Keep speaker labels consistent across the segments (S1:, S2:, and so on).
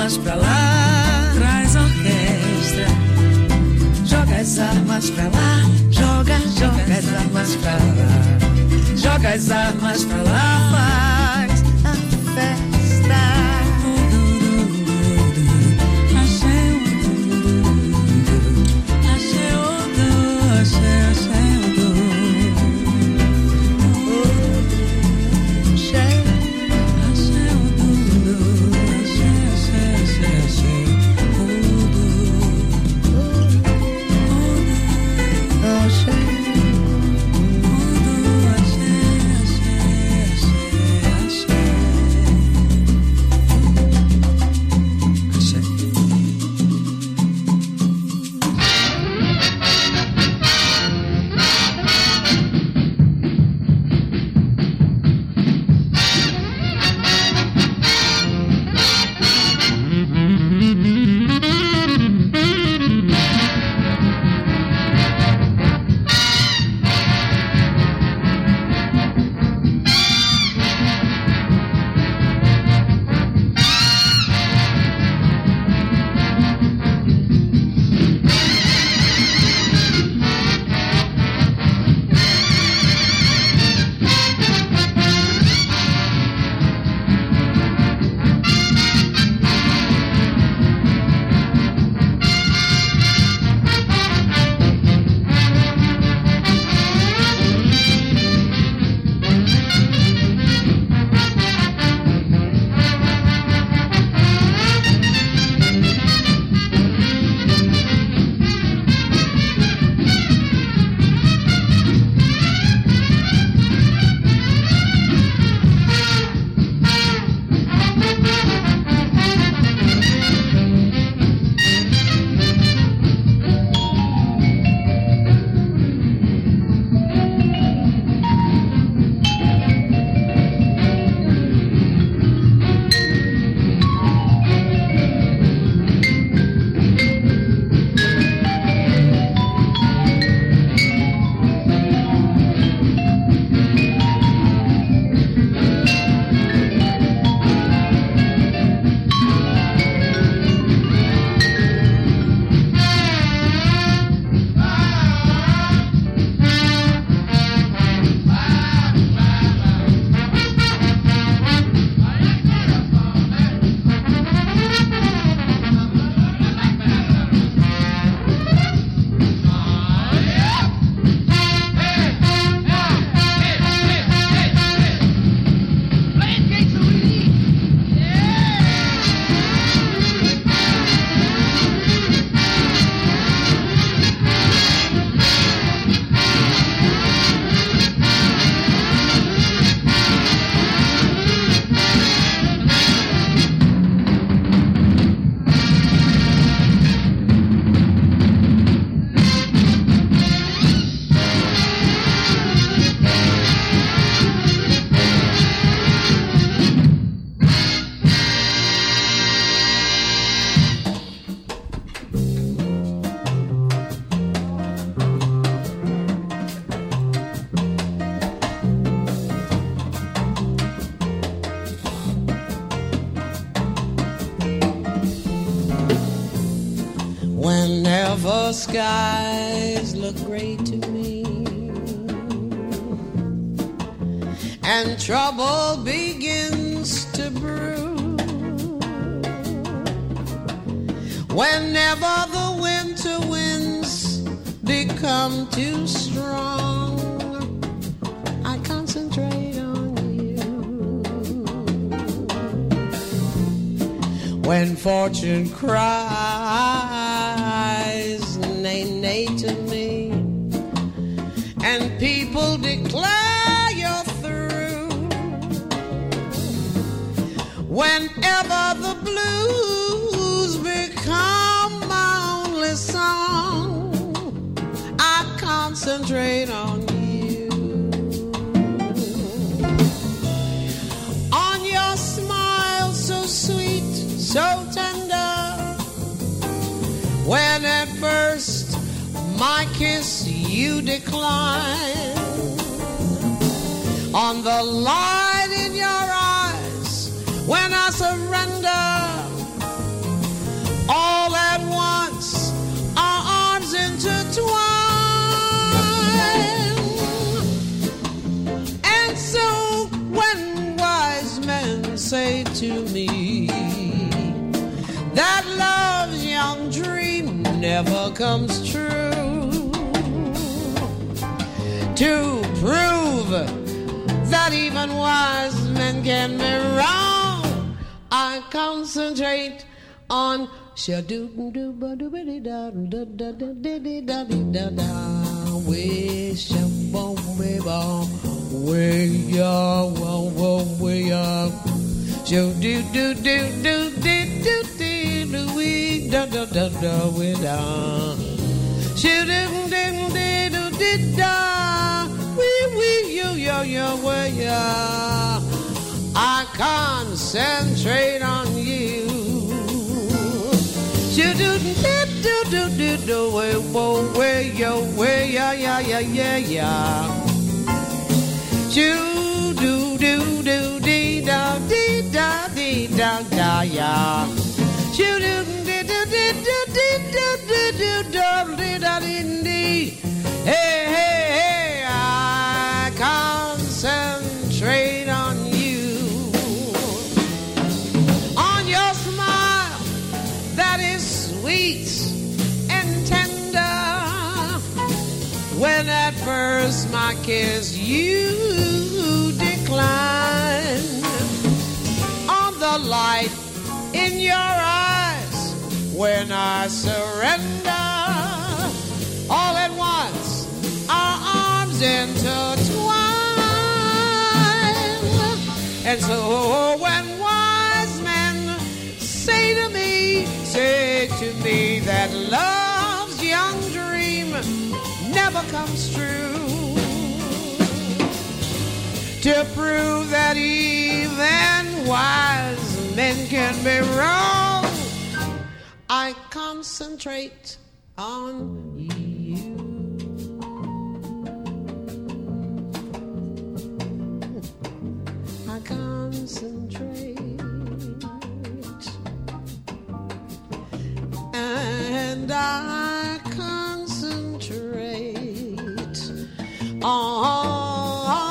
S1: armas pra lá, traz orquestra. Joga as armas pra lá, joga as armas pra lá. Joga as armas pra lá, faz a festa.
S2: Whenever skies look gray to me and trouble begins to brew, whenever the winter winds become too strong, I concentrate on you. When fortune cries nay to me and people declare you're through, whenever the blues become my only song, I concentrate on you, on your smile so sweet, so tender, when at first my kiss you decline, on the light in your eyes when I surrender never comes true. To prove that even wise men can be wrong, I concentrate on I concentrate on you. You do way yeah. You do dee da yeah. You do dee. Hey, I concentrate on you, on your smile that is sweet and tender. When at first my kiss you declined, on the light in your eyes when I surrender, all at once our arms intertwine. And so when wise men say to me that love's young dream never comes true, to prove that even wise men can be wrong, I concentrate on you. I concentrate, and I concentrate on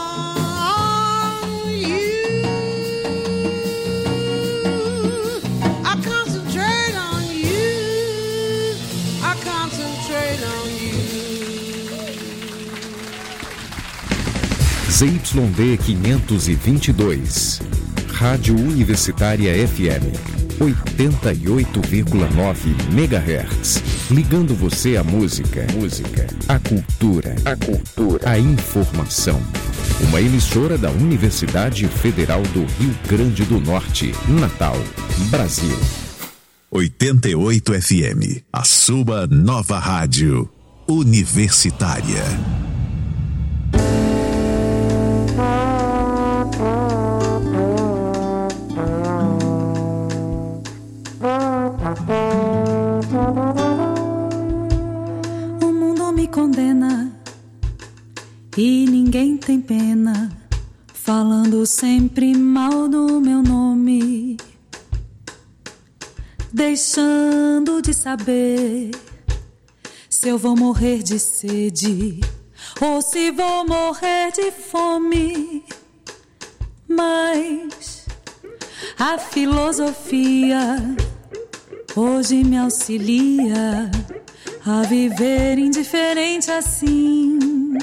S2: you. I concentrate on you. I concentrate on you.
S3: ZYD 522, Rádio Universitária FM, 88,9 MHz. Ligando você à música, à cultura, à informação. Uma emissora da Universidade Federal do Rio Grande do Norte, Natal, Brasil.
S4: 88 FM, a sua nova rádio universitária.
S5: O mundo me condena e ninguém tem pena, falando sempre mal do meu nome, deixando de saber se eu vou morrer de sede ou se vou morrer de fome. Mas a filosofia hoje me auxilia a viver indiferente assim,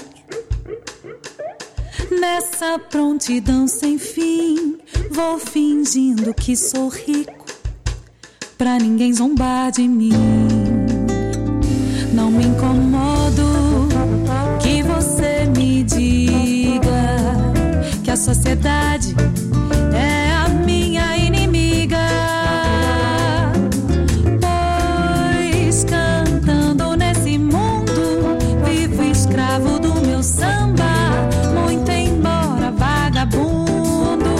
S5: nessa prontidão sem fim. Vou fingindo que sou rico pra ninguém zombar de mim. Não me incomodo que você me diga que a sociedade é a minha inimiga, pois cantando nesse mundo vivo escravo do meu samba, muito embora vagabundo.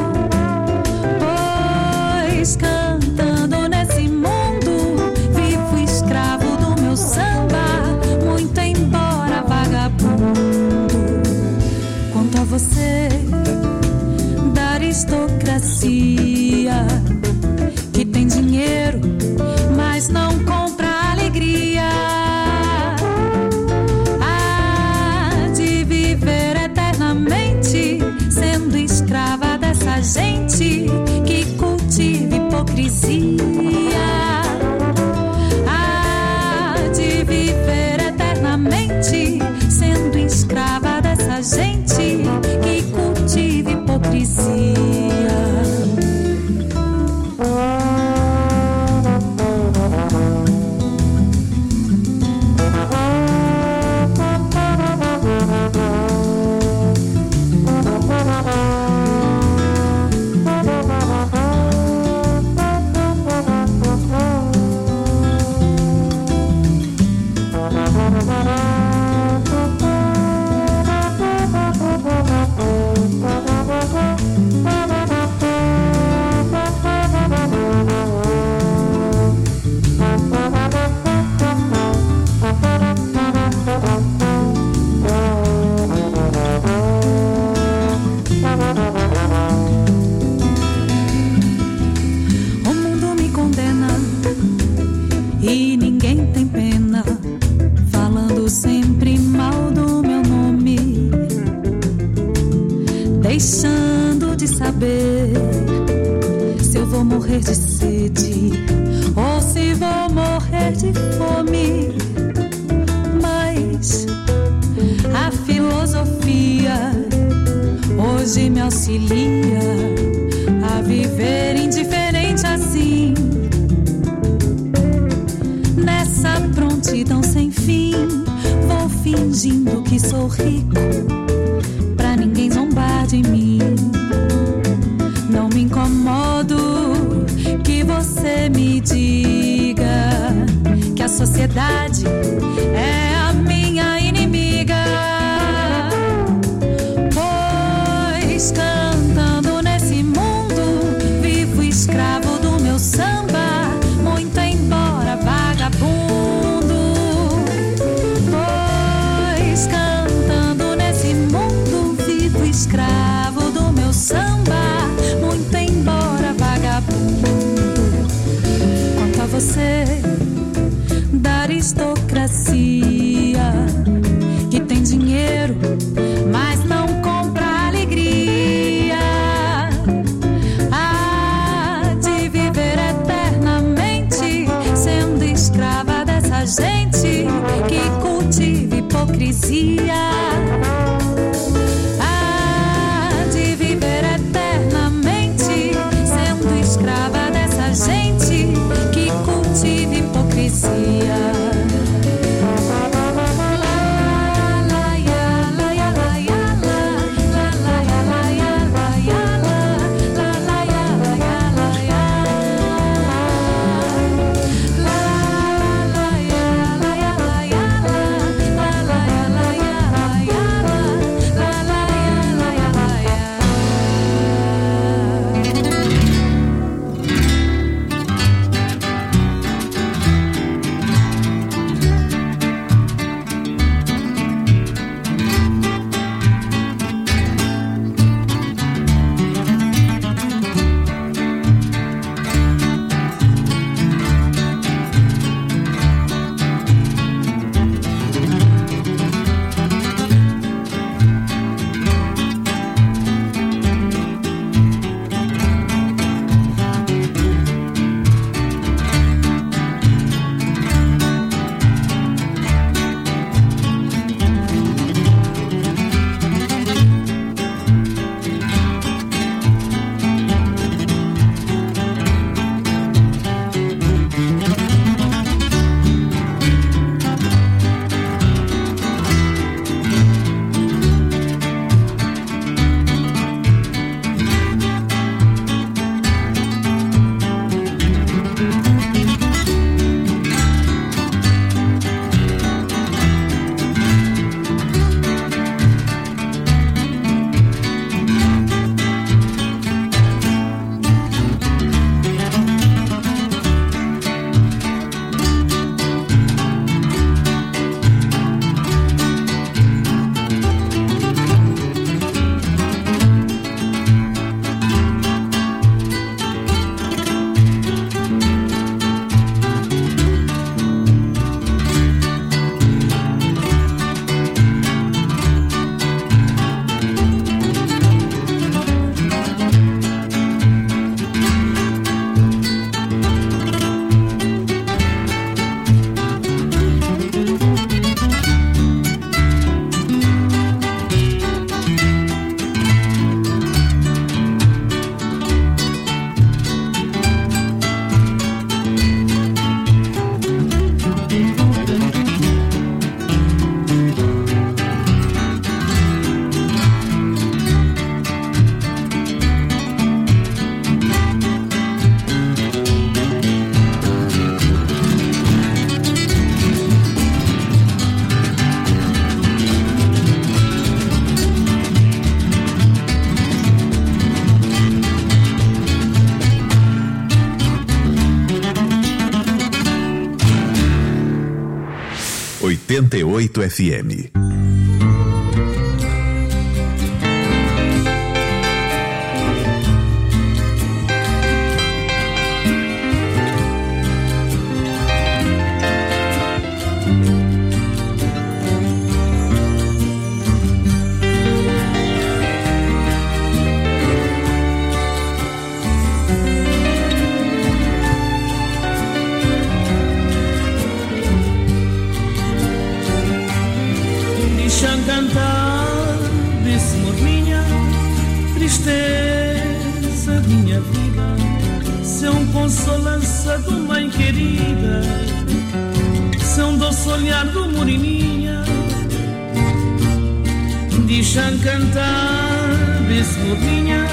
S5: Pois cantando nesse mundo vivo escravo do meu samba, muito embora vagabundo. Quanto a você, da aristocracia, que tem dinheiro, mas não compra alegria, há de viver eternamente sendo escrava dessa gente que cultiva hipocrisia. Há morrer de sede ou se vou morrer de fome. Mas a filosofia hoje me auxilia a viver indiferente assim. Nessa prontidão sem fim, vou fingindo que sou rico, pra ninguém zombar de mim. Não me incomodo que você me diga que a sociedade é a minha inimiga, pois cantando nesse mundo vivo escravo do meu samba, muito embora vagabundo. Pois cantando nesse mundo vivo escravo do meu samba, muito embora vagabundo. Quanto a você, da aristocracia, que tem dinheiro, mas não compra alegria, há de viver eternamente sendo escrava dessa gente que cultiva hipocrisia. Há de viver eternamente sendo escrava dessa gente que cultiva hipocrisia.
S4: FM.
S6: consolança do mãe querida, seu doce olhar do morininha, deixam cantar esse morninha,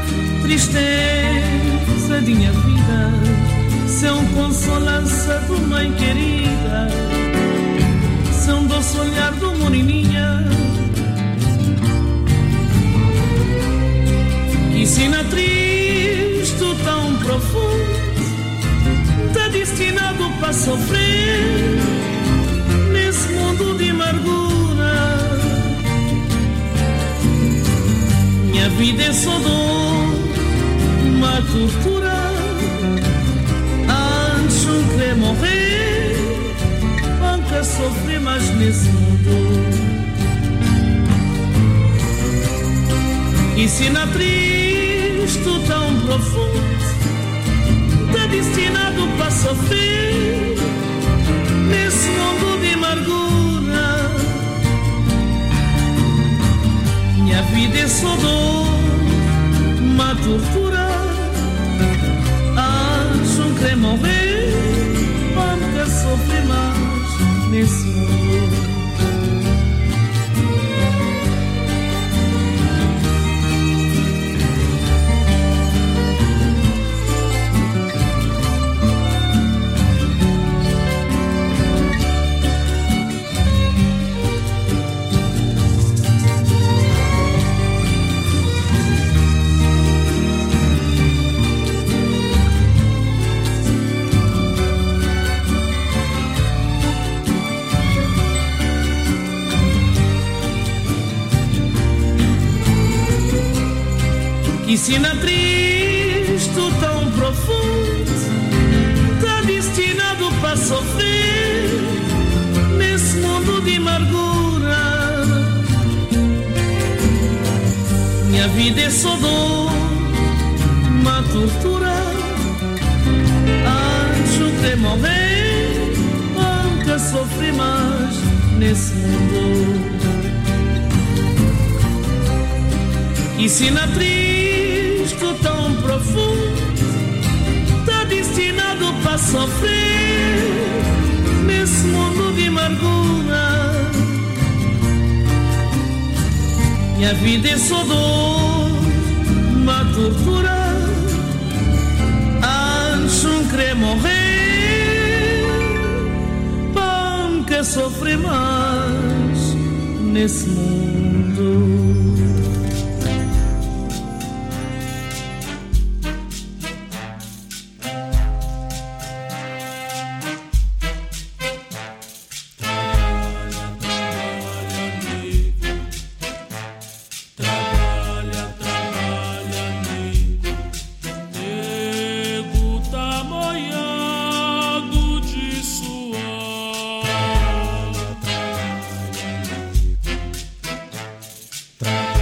S6: tristeza de minha vida, seu consolança do mãe querida, seu doce olhar do morininha, que sina triste tão profundo, tá destinado para sofrer nesse mundo de amargura. Minha vida é só dor, uma tortura, antes não querer morrer, nunca sofrer mais nesse mundo. E se na triste tão profundo, tá destinado para sofrer nesse mundo de amargura. Minha vida é só dor, uma tortura, antes não querer morrer, nunca sofrer mais nesse mundo. E se na triste tão profundo, tá destinado para sofrer nesse mundo de amargura. Minha vida é só dor, uma tortura, antes de morrer, nunca sofri mais nesse mundo. E se na triste tão profundo, tá destinado para sofrer nesse mundo de amargura. Minha vida é só dor, uma tortura, antes não querer morrer, para nunca sofrer mais nesse mundo.
S7: Trabalha,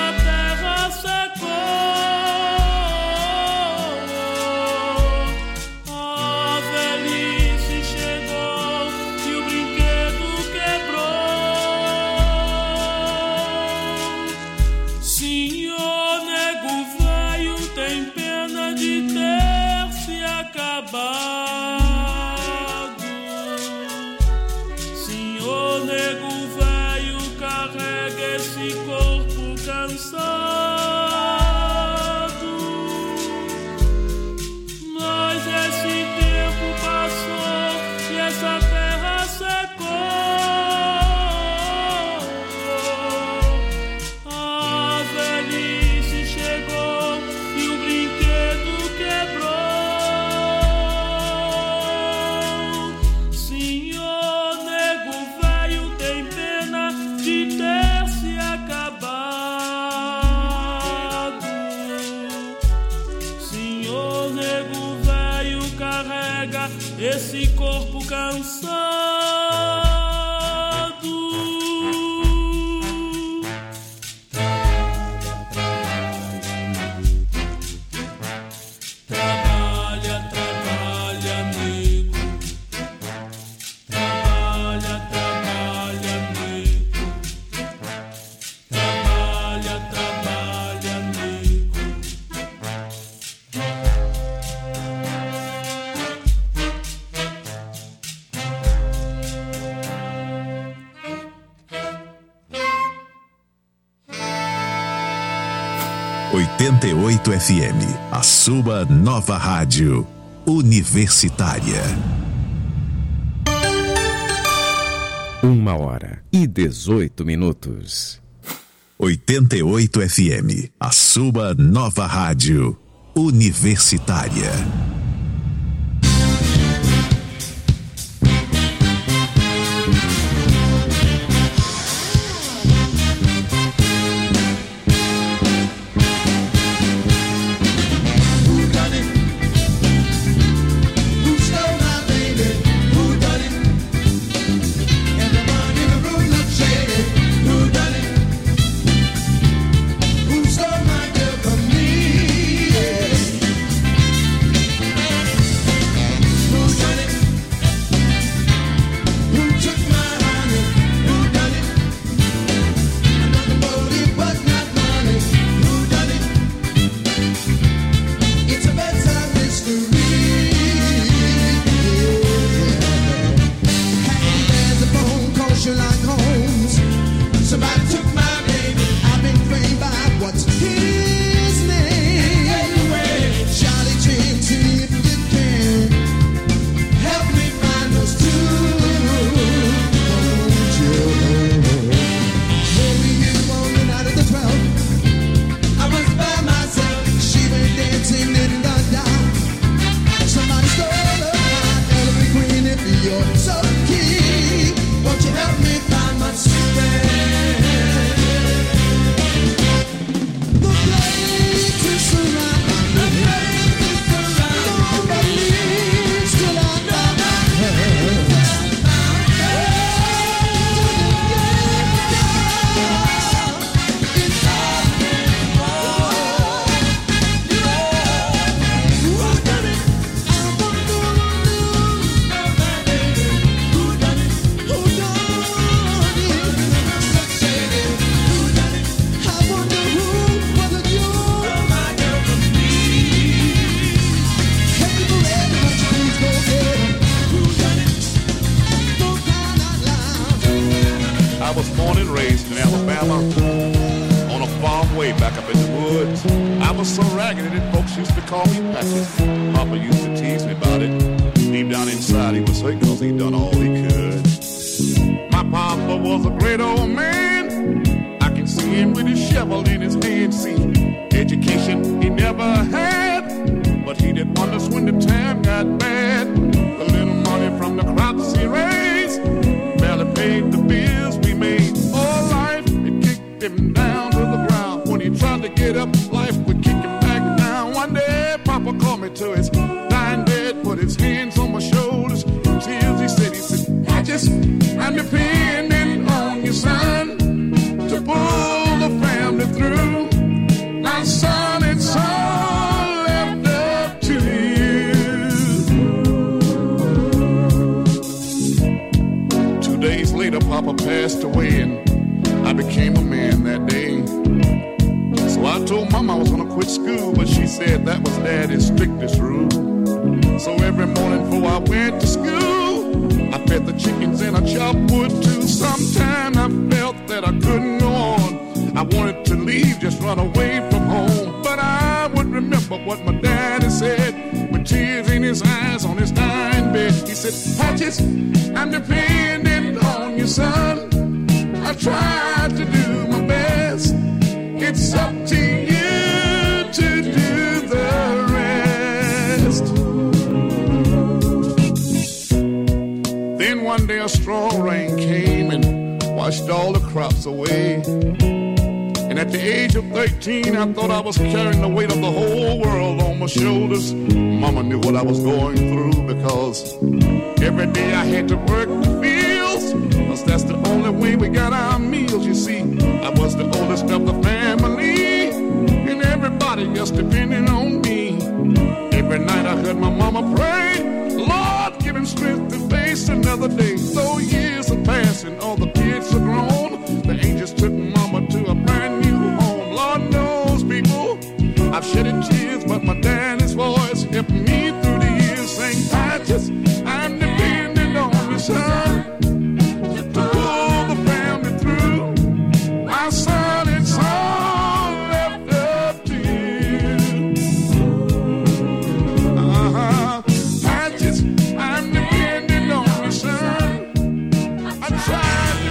S6: Esse corpo cansado. Trabalha, trabalha, amigo. Trabalha, trabalha, amigo. Trabalha, trabalha, amigo.
S4: 88 FM, a sua nova rádio universitária.
S3: 1h18.
S4: 88 FM, a sua nova rádio universitária.
S7: I was born and raised in Alabama, on a farm way back up in the woods. I was so ragged that folks used to call me Patrick. Papa used to tease me about it. Deep down inside he was hurt cause he done all he could. My papa was a great old man. I can see him with his shovel in his hand. See, education he never had, but he did wonders when the time got bad. The little money from the crops he raised barely paid the bills we made. All life, it kicked him down to the ground. When he tried to get up, life would kick him back down. One day, Papa called me to his dying bed, put his hands on my shoulders. Tears, he said, I just, I'm depending on you, son, to pull the family through. passed away and I became a man that day. So I told Mama I was gonna quit school, but she said that was Daddy's strictest rule. So every morning before I went to school, I fed the chickens and I chopped wood too. Sometimes I felt that I couldn't go on. I wanted to leave, just run away from home. But I would remember what my daddy said with tears in his eyes on his dying bed. He said, Patches, I'm depending on you, son. I tried to do my best. It's up to you to do the rest. Then one day a strong rain came and washed all the crops away. And at the age of 13, I thought I was carrying the weight of the whole world on my shoulders. Mama knew what I was going through because every day I had to work the fields, because that's the only way we got our meals. You see, I was the oldest of the family, and everybody just depending on me. Every night I heard my mama pray, Lord, give him strength to face another day. So years are passing, all the kids are grown. The angels took Mama to a brand new home. Lord knows, people, I've shedded tears, but my daddy's voice helped me through the years. Saying, Patches, I'm depending on you, son, to pull the family through. My son, it's all left up to you. Patches, I'm depending on you, son. I tried to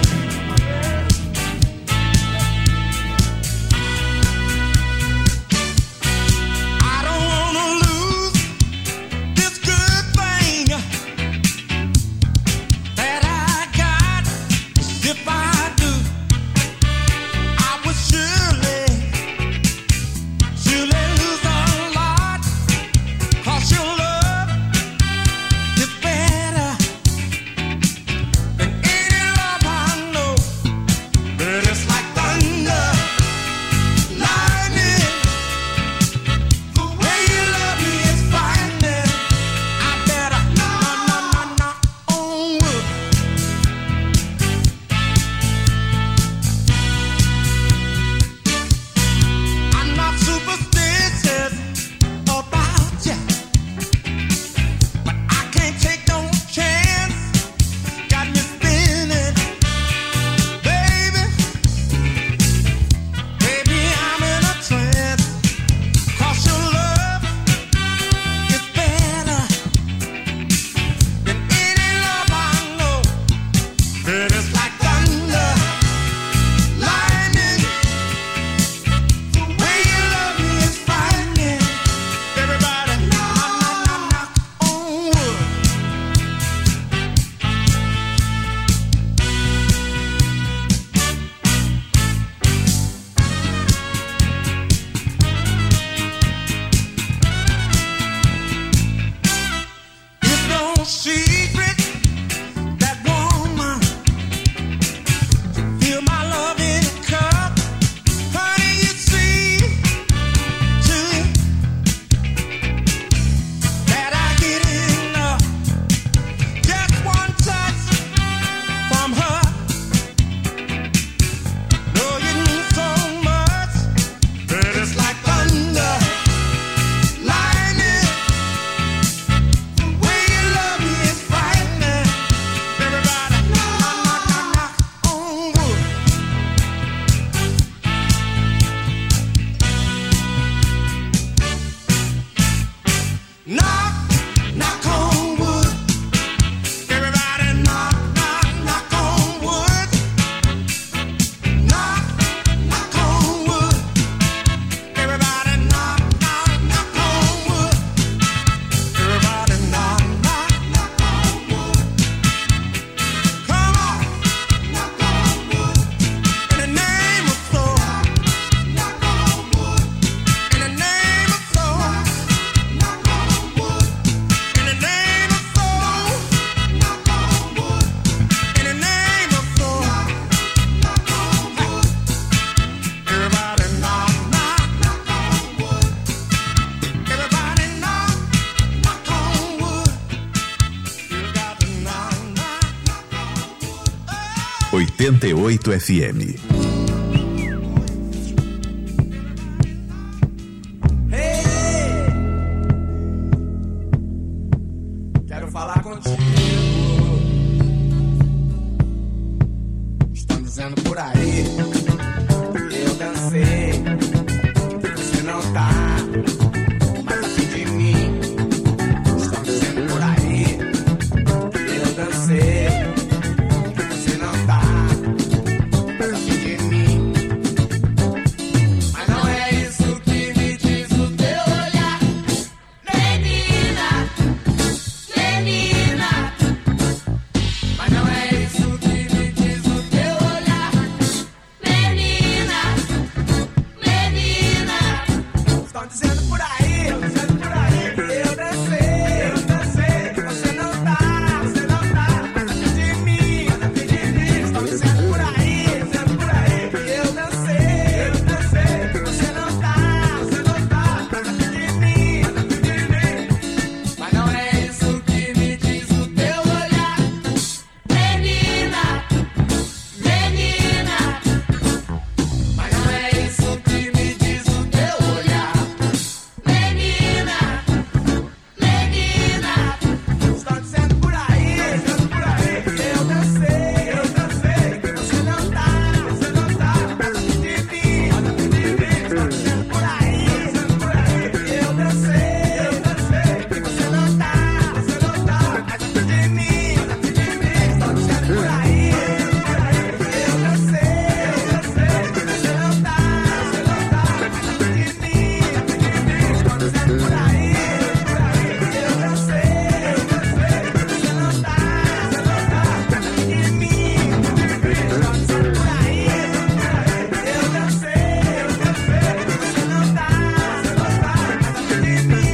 S4: 88 FM.
S8: Quero falar contigo. Estão dizendo por aí que eu dancei, que você não tá mais afim de mim. Estão dizendo por aí que eu dancei, que você não tá mais afim de mim. Mas não é isso que me diz o teu olhar, menina, menina. Mas não é isso que me diz o teu olhar, menina, menina. Estão dizendo por aí que eu dancei, que você não tá mais afim de mim, Estão dizendo por aí que eu dancei, que você não tá mais afim de mim, Mas não é isso que me diz o teu olhar, menina, menina. Mas não é isso que me diz o teu olhar, menina, menina. Estão dizendo por aí que eu dancei, que você não tá mais afim de mim, Estão dizendo por aí que eu dancei, que você não tá mais afim de mim, Estão dizendo por aí que eu dancei, que você não tá mais afim de mim, Estão dizendo por aí que eu dancei, que você não tá mais afim de mim, Estão dizendo por aí que eu dancei, que você não tá mais afim de mim,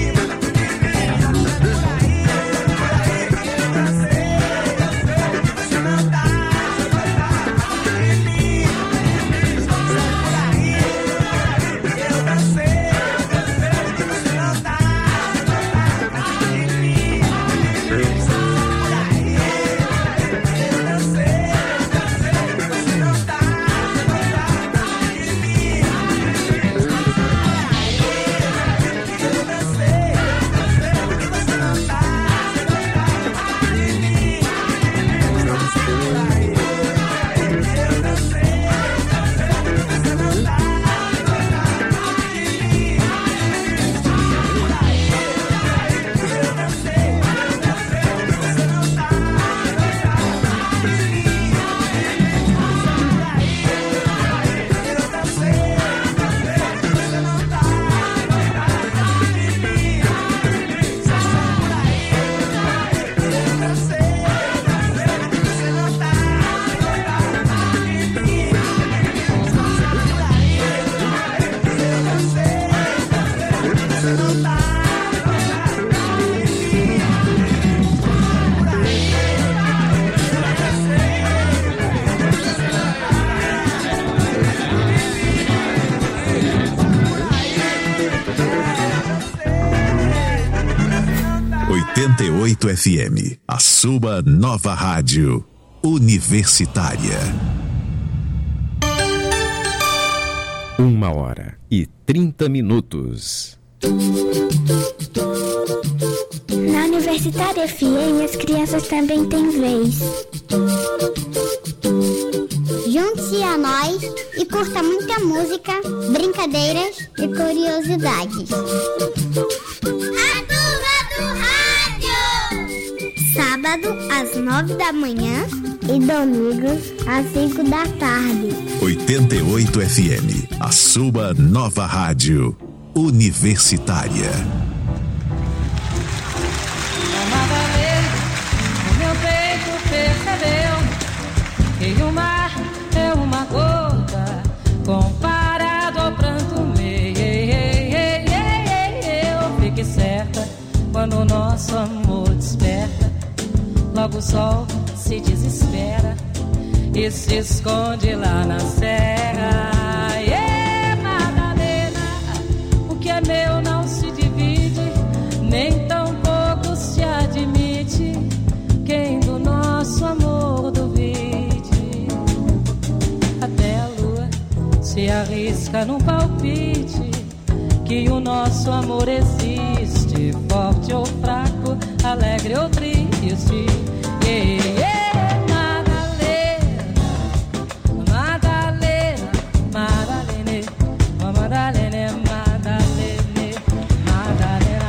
S4: FM, a sua nova rádio universitária.
S3: 1h30.
S9: Na Universitária FM, as crianças também têm vez. Junte-se a nós e curta muita música, brincadeiras e curiosidades. Sábado às 9 da manhã e domingos às 5 da tarde.
S4: 88 FM, a sua nova rádio universitária.
S1: Amada vez, o meu peito percebeu que o mar é uma gota comparado ao pranto meu. Eu fiquei certa quando o nosso amor desperta. Logo o sol se desespera e se esconde lá na serra. Madalena, o que é meu não se divide, nem tampouco se admite quem do nosso amor duvide.
S10: arrisca num palpite que o nosso amor existe, forte ou fraco, alegre ou triste. Madalena, Madalena, Madalena, Madalena, Madalena,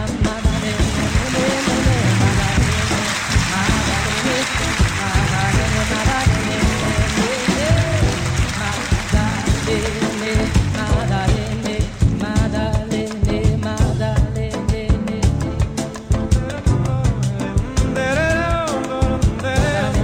S10: Madalena,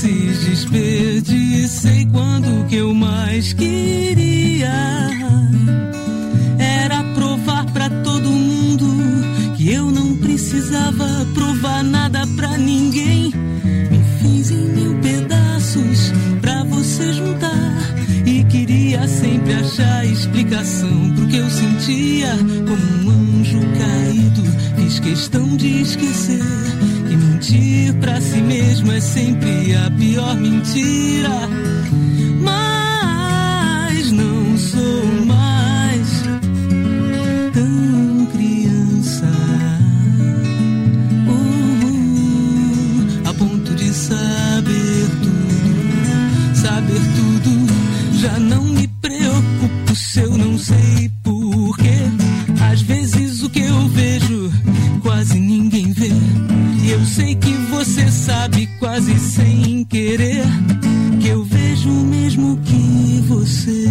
S6: vezes desperdicei quando o que eu mais queria era provar pra todo mundo que eu não precisava provar nada pra ninguém. Me fiz em 1000 pedaços pra você juntar e queria sempre achar explicação pro que eu sentia. Como um anjo caído, fiz questão de esquecer que mentir pra si mesmo é sempre a pior mentira. Mas não sou mais tão criança, a ponto de saber tudo. Já não me preocupo se eu não sei porquê. Às vezes o que eu vejo quase ninguém vê, e eu sei que você sabe quase sem querer que eu vejo o mesmo que você.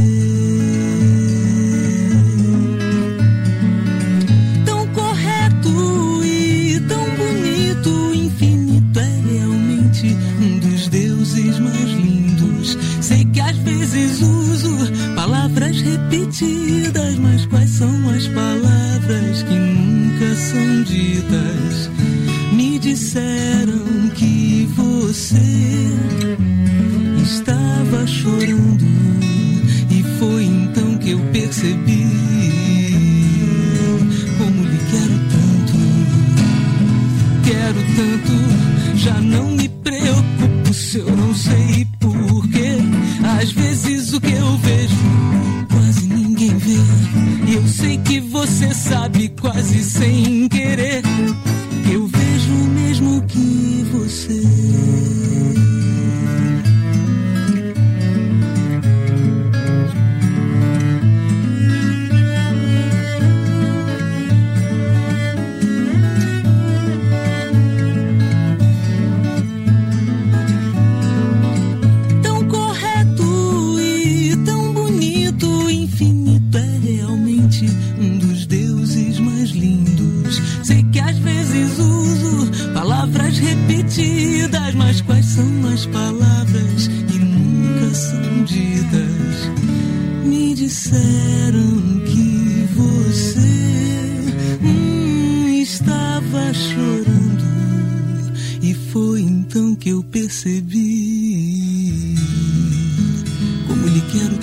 S6: Tão correto e tão bonito, infinito é realmente um dos deuses mais lindos. Sei que às vezes uso palavras repetidas, mas quais são as palavras que nunca são ditas? Me disseram que você estava chorando, e foi então que eu percebi como lhe quero tanto. Já não me preocupo se eu não sei porquê. Às vezes o que eu vejo quase ninguém vê, e eu sei que você sabe quase sem querer que eu vejo o mesmo que você. Mas quais são as palavras que nunca são ditas? Me disseram que você estava chorando, e foi então que eu percebi como lhe quero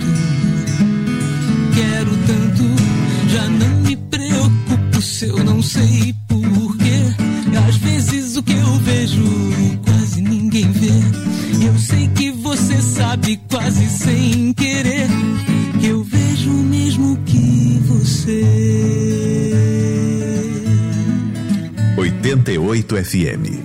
S6: tanto. Já não me preocupo se eu não sei porquê. Às vezes o que eu vejo quase ninguém vê, e eu sei que você sabe quase sem querer que eu vejo o mesmo que você.
S4: 88 FM.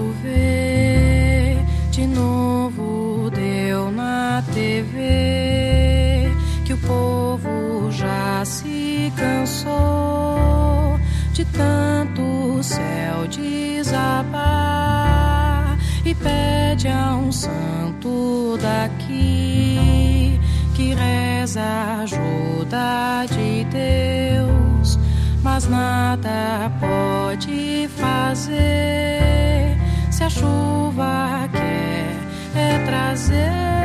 S10: chover, de novo deu na TV que o povo já se cansou de tanto o céu desabar e pede a um santo daqui que reza a ajuda de Deus, mas nada pode fazer se a chuva quer trazer